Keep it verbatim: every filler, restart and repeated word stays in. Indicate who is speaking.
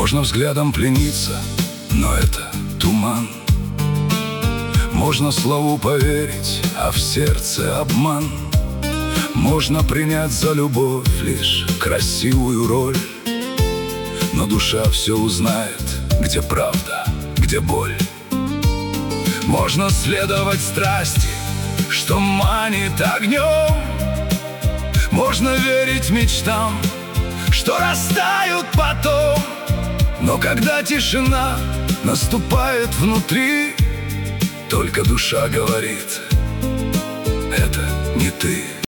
Speaker 1: Можно взглядом плениться, но это туман. Можно слову поверить, а в сердце обман. Можно принять за любовь лишь красивую роль, но душа все узнает, где правда, где боль. Можно следовать страсти, что манит огнем. Можно верить мечтам, что растают потом. Но когда тишина наступает внутри, только душа говорит: это не ты.